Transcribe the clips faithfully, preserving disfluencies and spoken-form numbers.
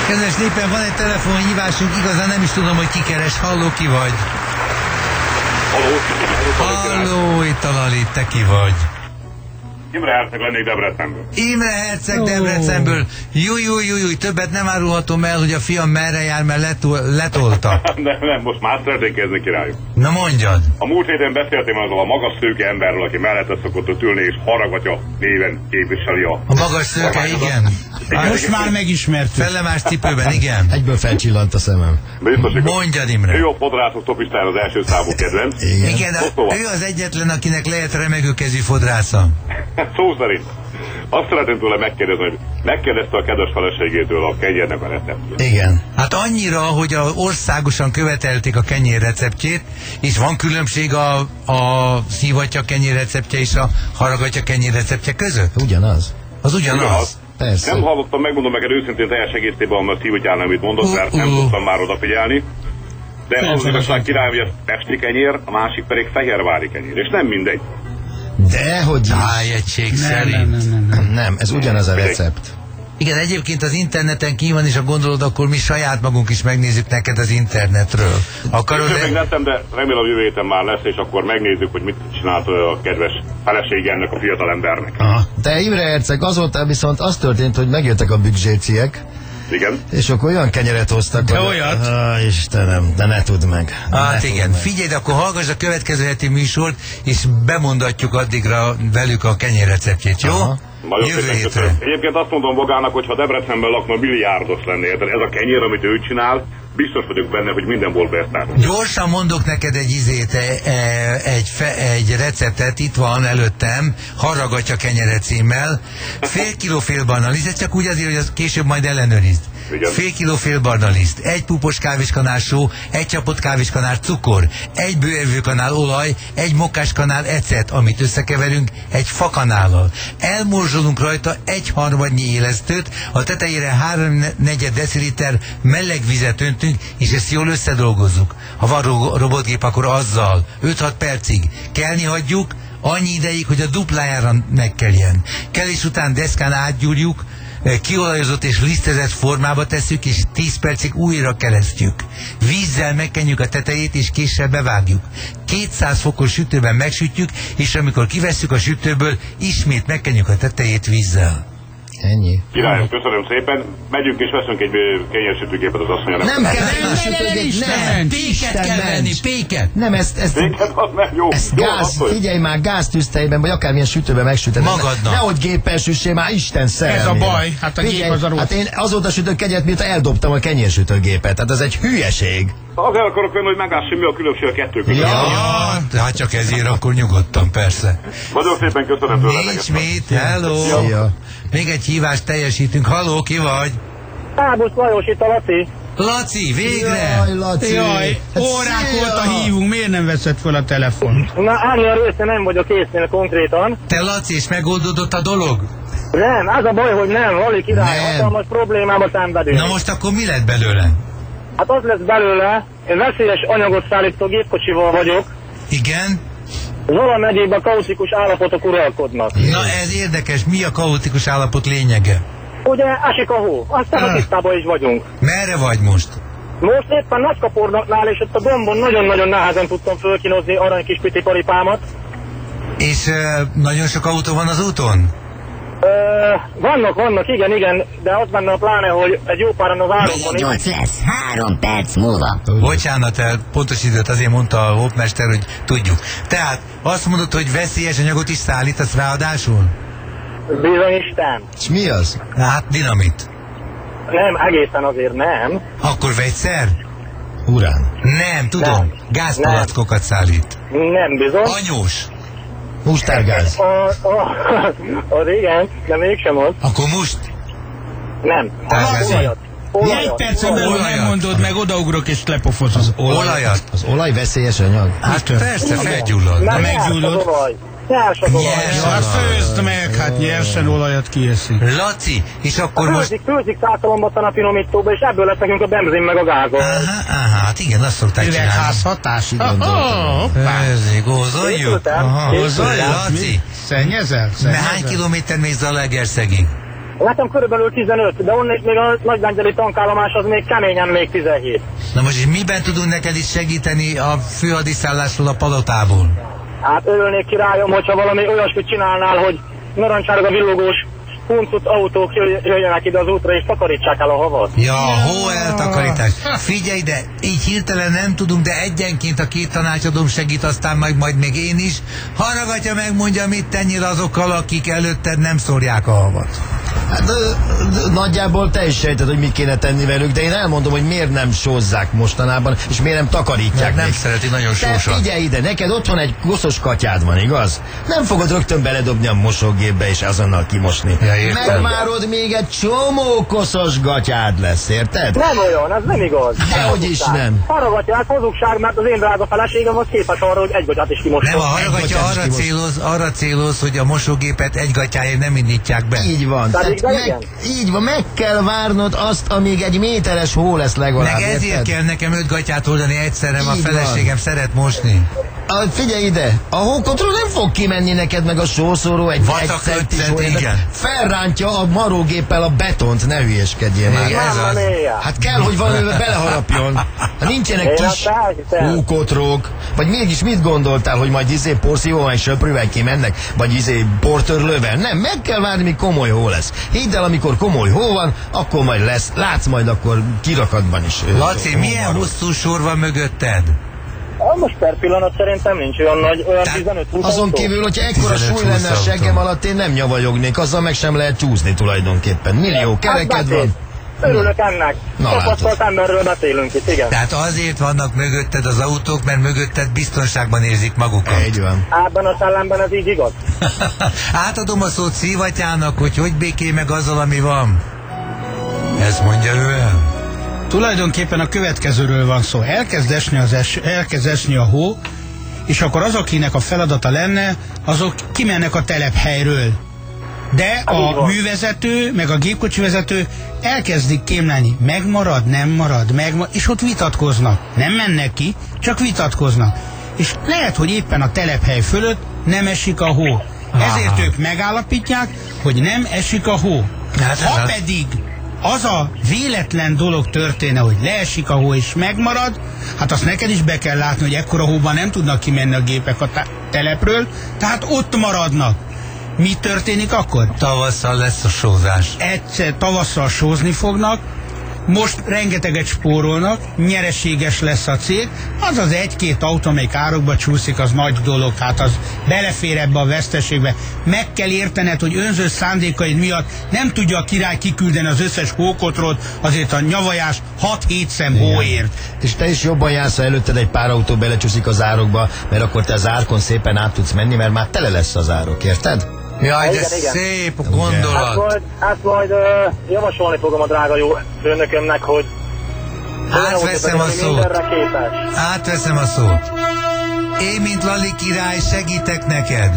Kedves népen, van egy telefonhívásunk, igazán nem is tudom, hogy ki keres. Halló, ki vagy? Halló, Halló, itt a Lalit, te ki vagy? Imre Herceg lennék Debrecenből. Imre Herceg Debrecenből. Júj, júj, júj, júj, többet nem árulhatom el, hogy a fiam merre jár, mert letol, letolta. Nem, nem, most már szeretnék kezdeni királyok. Na mondjad. A múlt héten beszéltem azzal a magas szőke emberről, aki mellette szokott ott ülni, és Haragatya néven képviseli a... A magas szőke, igen. Most már megismertük. Fellemás cipőben, igen. Egyből felcsillant a szemem. Biztos, hogy Mondjad, Imre. ő a fodrászok topistáján az első számú kedvenc. Igen. Igen, de ő az egyetlen, akinek lehet remegőkezű fodrásza. Szó szerint. Azt szeretném tőle megkérdezni, hogy megkérdezte a kedves feleségétől a kenyérnek a receptjét. Igen. Hát annyira, hogy a országosan követelték a kenyér receptjét, és van különbség a, a szívatya kenyér receptje és a haragatya kenyér receptje között? Ugyanaz. Az ugyanaz. Ugyanaz. Persze. Nem hallottam, megmondom neked őszintén teljes egészében, mert szívügyán nem mit mondott, mert nem Uh, uh. tudtam már odafigyelni. De az igazság király, hogy ez pesti kenyér, a másik pedig fehérvári kenyér, és nem mindegy. De hogy Tájegység Nem, szerint. nem, nem, nem, nem. nem, ez ugyanaz a recept. Igen, egyébként az interneten ki van, és ha gondolod, akkor mi saját magunk is megnézzük neked az internetről. Akarod? Én még lettem, de remélem a jövő héten már lesz, és akkor megnézzük, hogy mit csinált a kedves felesége ennek a fiatal embernek. Aha. De Imre Herceg, azóta viszont az történt, hogy megjöttek a büdzséciek, Igen. és akkor olyan kenyeret hoztak. De hogy... olyat? Ah, Istenem, de ne tudd meg. Hát Ne igen, tudd meg. figyelj, de akkor hallgass a következő heti műsort, és bemondatjuk addigra velük a kenyérreceptjét, jó? Aha. Nagyon Jövő szépen hétre. köszönöm. Egyébként azt mondom magának, hogy ha Debrecenben lakna, milliárdos lennél. Tehát ez a kenyér, amit ő csinál, biztos vagyok benne, hogy mindenból beszállt. Gyorsan mondok neked egy izét, e, e, egy, fe, egy receptet, itt van előttem, Haragatya kenyere címmel. Fél kiló félbarna liszt, ez csak úgy azért, hogy az később majd ellenőrizd. Igen. Fél kiló félbarna liszt, egy púpos kávéskanál só, egy csapott kávéskanál cukor, egy bőrvőkanál olaj, egy mokkáskanál ecet, amit összekeverünk egy fakanállal. Elmorzsolunk rajta egy harmadnyi élesztőt, a tetejére három negyed deciliter meleg vizet öntünk, és ezt jól összedolgozzuk. Ha van ro- robotgép, akkor azzal öt-hat percig kelni hagyjuk, annyi ideig, hogy a duplájára megkeljen. Kelés után deszkán átgyúrjuk, kiolajozott és lisztezett formába tesszük, és tíz percig újra keresztjük. Vízzel megkenjük a tetejét, és késsel bevágjuk. kétszáz fokos sütőben megsütjük, és amikor kivesszük a sütőből, ismét megkenjük a tetejét vízzel. Ennyi. Királyom, köszönöm szépen. Megyünk és veszünk egy kenyérsütőgépet az asszonyának. Nem kell nem, a nem, sütőgép, nem, nem. nem, Péket Isten kell venni, ments. péket! Nem, ezt, ezt, Téged az nem jó. ezt Jó, gáz, asszony. figyelj már, gáztűztejben, vagy akármilyen sütőben megsütöd. Magadnak. Nehogy géppel süssél, már Isten szerelmére. Ez a baj, hát a gép Figyelj, az a rossz. Hát én azóta sütök kegyet, mióta eldobtam a kenyérsütőgépet. Tehát ez egy hülyeség. Azért akarok venni, hogy meglássam, mi a különbség a kettő között. Ja. Ja, hát csak ezért akkor nyugodtan, persze. Nagyon szépen köszönöm tőle. Nincs mit, hello! Szia. Még egy hívást teljesítünk. Halló, ki vagy? Ábus Lajos, itt a Laci. Laci, végre! Jaj, Laci. Jaj, Hát órák szia. óta hívunk, miért nem veszed fel a telefont? Na, annyira része nem vagyok késznél konkrétan. Te Laci, és megoldódott a dolog? Nem, az a baj, hogy nem, Lali király, Nem. hatalmas problémába szenvedünk. Na most akkor mi lett belőle? Hát az lesz belőle, én veszélyes anyagot szállító gépkocsival vagyok, Igen? Zala megyében kaotikus állapotok uralkodnak. Na ez érdekes, mi a kaotikus állapot lényege? Ugye esik a hó, aztán a tisztában is vagyunk. Merre vagy most? Most éppen Nagykapornaknál, és ott a dombon nagyon-nagyon nehezen tudtam fölkínozni arany kis piti paripámat. És uh, nagyon sok autó van az úton? Ö, vannak, vannak, igen, igen, de az benne a pláne, hogy egy jó páran az árunkban is. nyolc lesz, három perc múlva. Bocsánat, el, pontos időt azért mondta a hopmester, hogy tudjuk. Tehát azt mondod, hogy veszélyes anyagot is szállítasz ráadásul? Bizony Isten. És mi az? Hát dinamit. Nem, egészen azért nem. Akkor vegyszer? Urán. Nem, tudom. Nem. Gázpalackokat szállít. Nem bizony. Anyós. Mustárgáz. A, a, az igen, de mégsem az. Akkor most? Nem. Tárgázi. Olajat. Egy Olajat. percen belül Olajat. nem mondod meg, odaugrok és lepofozom. Olajat. Az olaj veszélyes anyag? Hát persze, felgyullad. Nem, Na, nyers meggyullod. az olaj. Nyers az olaj. Nyers. Hát főzd meg, hát nyersen olajat kieszik. Laci, és akkor most... Főzik, főzik szátalombattan a finomítóba, és ebből lesz nekünk a benzin meg a gázol. Aha, aha, hát igen, azt szokták csinálni. Üvegházhatás, így gondoltam. Ezért gózoljuk. Készültem, Aha, készültem. Laci, Szennyezel? hány kilométer mész Zalaegerszegig? Nekem körülbelül tizenöt, de onnék még a nagybengyeli tankállomás az még keményen még tizenhét. Na most és miben tudunk neked is segíteni a főhadiszállásról, a palotából? Hát örülnék királyom, hogyha valami olyasmit csinálnál, hogy narancsárga villogós huncut autók jöjjenek ide az útra és takarítsák el a havat. Ja, hó eltakarítás. Figyelj, de így hirtelen nem tudunk, de egyenként a két tanácsadóm segít, aztán majd, majd még én is. Haragatja, megmondja, mit tennél azokkal, akik előtted nem szórják a havat. Hát de, de, nagyjából te is sejted, hogy mit kéne tenni velük, de én elmondom, hogy miért nem sózzák mostanában, és miért nem takarítják. Mert nem még. szereti nagyon Te sósat. figyelj ide, neked otthon egy koszos katyád van, igaz? Nem fogod rögtön beledobni a mosógépbe és azonnal kimosni. Ja, értem. Megvárod, még egy csomó koszos gatyád lesz, érted? Nem olyan, ez nem igaz. Dehogy is nem. Haragatják, hazugság, mert az én drága feleségem az képes arra, hogy egy gatyát is kimosol. Nem, a haragatja bocsánat, arra ki most- céloz, arra céloz, hogy a mosógépet egy gatyáért nem indítják be. Így van. Tehát Tehát így van, meg, igen? így van, meg kell várnod azt, amíg egy méteres hó lesz legalább. Meg ezért érted? kell nekem öt gatyát oldani egyszerre, a Így feleségem szeret mosni. Ah, figyelj ide, a hókotról nem fog kimenni neked meg a sószóró egy, Vatak egy centis ötszent, hó, érted? igen. Felrántja a marógéppel a betont, ne hülyeskedjél már. Igen, ez Mamma az. mia. Hát kell, hogy valami beleharapjon. Hát nincsenek Én kis azt elhiszem. hókotrók. Vagy mégis mit gondoltál, hogy majd izé porszívóval és söprűvel kimennek? Vagy izé portörlővel? Nem, meg kell várni, míg komoly hó lesz. Hidd el, amikor komoly hó van, akkor majd lesz. Látsz majd akkor kirakatban is. ö, Laci, hó milyen marad. hosszú sor van mögötted? Ah, most per pillanat szerintem nincs olyan nagy, olyan Tehát tizenöt-húsz Azon autó. kívül, hogyha ekkora tizenöt súly lenne a húsz seggem autó. alatt, én nem nyavajognék, azzal meg sem lehet csúszni tulajdonképpen. Millió kereked Hát, van. örülök ennek. Na, Tapasztalt emberről beszélünk itt, igen. Tehát azért vannak mögötted az autók, mert mögötted biztonságban érzik magukat. Így van. Ebben a szellemben ez így igaz. Átadom a szót Szívatyának, hogy hogy békélj meg azzal, ami van. Ezt mondja ő el. Tulajdonképpen a következőről van szó. Elkezd esni, az es, elkezd esni a hó, és akkor az, akinek a feladata lenne, azok kimennek a telephelyről. De így a van. művezető, meg a gépkocsi vezető elkezdik kémlelni. Megmarad, nem marad, megmarad, és ott vitatkoznak. Nem mennek ki, csak vitatkoznak. És lehet, hogy éppen a telephely fölött nem esik a hó. Ezért ők megállapítják, hogy nem esik a hó. Hát ez Ha az. pedig az a véletlen dolog történne, hogy leesik a hó és megmarad, hát azt neked is be kell látni, hogy ekkora hóban nem tudnak kimenni a gépek a telepről, tehát ott maradnak. Mi történik akkor? Tavasszal lesz a sózás. Egyszer tavasszal sózni fognak, most rengeteget spórolnak, nyereséges lesz a cég, az az egy-két autó, amelyik árokba csúszik, az nagy dolog, hát az belefér ebbe a veszteségbe. Meg kell értened, hogy önző szándékaid miatt nem tudja a király kiküldeni az összes hókotrót, azért a nyavajás hat-hét szem hóért. És te is jobban jársz, ha előtted egy pár autó belecsúszik az árokba, mert akkor te az árkon szépen át tudsz menni, mert már tele lesz az árok, érted? Jaj, de Igen, igen. szép a Ezt gondolat. majd, ezt majd uh, javasolni fogom a drága jó főnökömnek, hogy Átveszem a ami szót. mindenre képes. Átveszem a szót. Én, mint Lali király, segítek neked.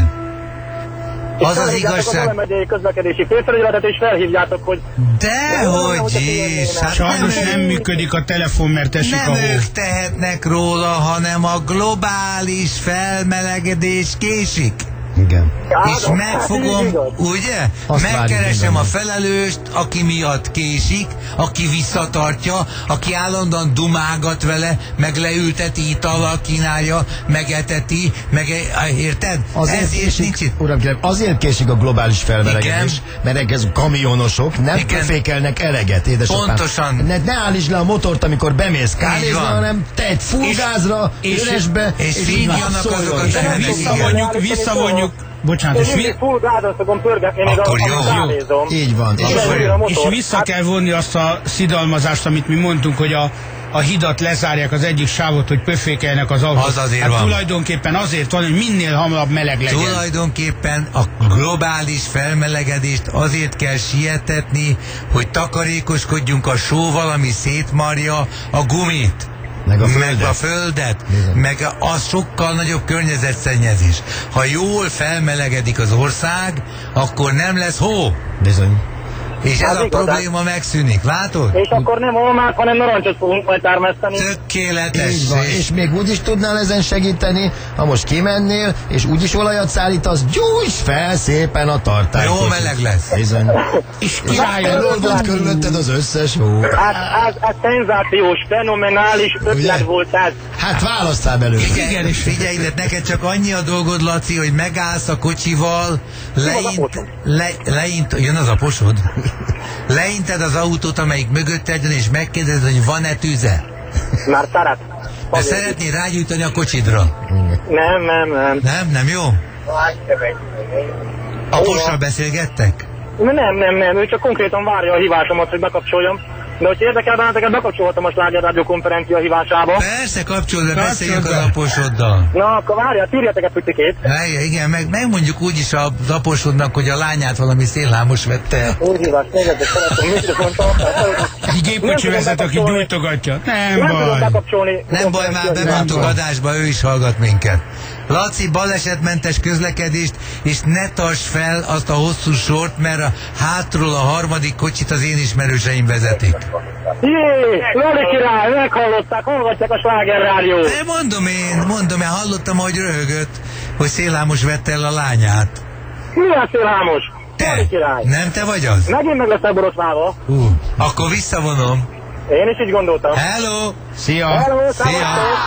És Az az felhívjátok igazság. A megyei közlekedési főfelügyeletet, és felhívjátok, hogy Dehogy is. Hát Sajnos nem, nem működik a telefon, mert esik a nem hó. ők tehetnek róla, hanem a globális felmelegedés késik. Igen. És megfogom, ugye? Azt Megkeresem várjuk a felelőst, aki miatt késik, aki visszatartja, aki állandóan dumágat vele, meg leülteti, itallal kínálja, megeteti, meg érted? Azért Ezért késik, nincs itt. uram, kérem, azért késik a globális felmelegedés, mert ez kamionosok nem Igen. pöfékelnek eleget, édesapám. Pontosan. Ne, ne állítsd le a motort, amikor bemész kávézni, van. hanem te egy full És- gázra, és- üresbe, és így fínjanak szóljon. azok a És tehenek, vissza- igen. Visszavonjuk, visszavonjuk, bocsánat, én és, vi, mindig full gázra szokom pörgetni, még Akkor a, jó. a kávézom. Így van. És És ezért akkor a és motor. vissza kell vonni azt a szidalmazást, amit mi mondtunk, hogy a, a hidat lezárják az egyik sávot, hogy pöfékeljenek az autót. Az azért hát van. tulajdonképpen azért van, hogy minél hamarabb meleg legyen. Tulajdonképpen a globális felmelegedést azért kell sietetni, hogy takarékoskodjunk a sóval, ami szétmarja a gumit. Meg a meg földet. a földet, Bizony. meg az sokkal nagyobb környezetszennyezés. Ha jól felmelegedik az ország, akkor nem lesz hó. Bizony. És ez Az a igaz, probléma megszűnik, látod? És akkor nem olmát, hanem narancsot fogunk majd termeszteni. Tökéletes. Így van, és még úgy is tudnál ezen segíteni, ha most kimennél, és úgyis olajat szállítasz, gyújts fel szépen a tartálykocsit. Jó meleg lesz. Bizony. És És elolvad körülötted az összes hó. Hát, ez, ez szenzációs, fenomenális ötlet Ugye? volt ez. Hát választál belőle. Igen, és figyelj, de neked csak annyi a dolgod, Laci, hogy megállsz a kocsival, leint, aposod. le, leint, jön az aposod? Leinted az autót, amelyik mögötted jön, és megkérdezed, hogy van-e tüze? Már szeret. De szeretnél rágyújtani a kocsidra? Nem, nem, nem. Nem? Nem jó? Apossal beszélgettek? Nem, nem, nem, ő csak konkrétan várja a hívásomat, hogy bekapcsoljam. De hogyha érdekel benneteket, bekapcsolhatom a Sláger Rádió konferencia hívásába. Persze, kapcsolod be, Kapcsolod beszéljünk az be. aposoddal. Na, akkor várja, tűrjetek egy picikét. Hely, igen, meg, megmondjuk úgyis az aposodnak, hogy a lányát valami szélhámos vette el. Új hívás, nézzétek, szeretem, mit is mondtam. egy gépkocsi Nem vezet, tudom aki bekapcsolni. gyújtogatja. Nem Nem tudom baj. bekapcsolni. Nem baj, már bemondtuk adásba, ő is hallgat minket. Laci, balesetmentes közlekedést, és ne tarts fel azt a hosszú sort, mert a hátról a harmadik kocsit az én ismerőseim vezetik. Jé, Lóri király, meghallották, hallgatják a Sláger Rádió. De mondom én, mondom én, hallottam, hogy röhögött, hogy szélhámos vette el a lányát. Milyen szélhámos? Lóri Te, király. nem te vagy az? Megint meg leszel borotválva. Hú, akkor visszavonom. Én is így gondoltam. Hello! Szia! Hello, Szia! szevasztok.